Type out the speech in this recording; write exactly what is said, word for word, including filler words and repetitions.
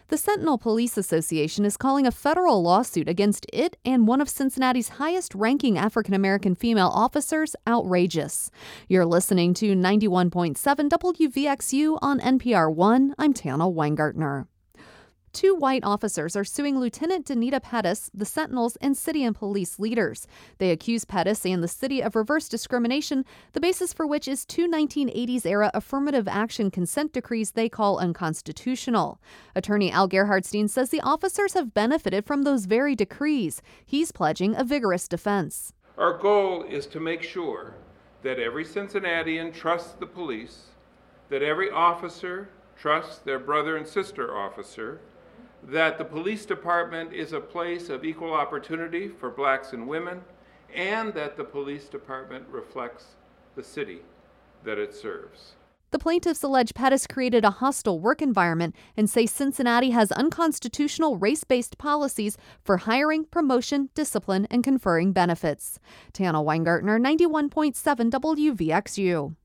The Sentinel Police Association is calling a federal lawsuit against it and one of Cincinnati's highest-ranking African-American female officers outrageous. You're listening to ninety-one point seven W V X U on N P R one. I'm Tana Weingartner. Two white officers are suing Lieutenant Danita Pettis, the Sentinels, and city and police leaders. They accuse Pettis and the city of reverse discrimination, the basis for which is two nineteen eighties-era affirmative action consent decrees they call unconstitutional. Attorney Al Gerhardstein says the officers have benefited from those very decrees. He's pledging a vigorous defense. Our goal is to make sure that every Cincinnatian trusts the police, that every officer trusts their brother and sister officer, that the police department is a place of equal opportunity for blacks and women, and that the police department reflects the city that it serves. The plaintiffs allege Pettis created a hostile work environment and say Cincinnati has unconstitutional race-based policies for hiring, promotion, discipline, and conferring benefits. Tana Weingartner, ninety-one point seven W V X U.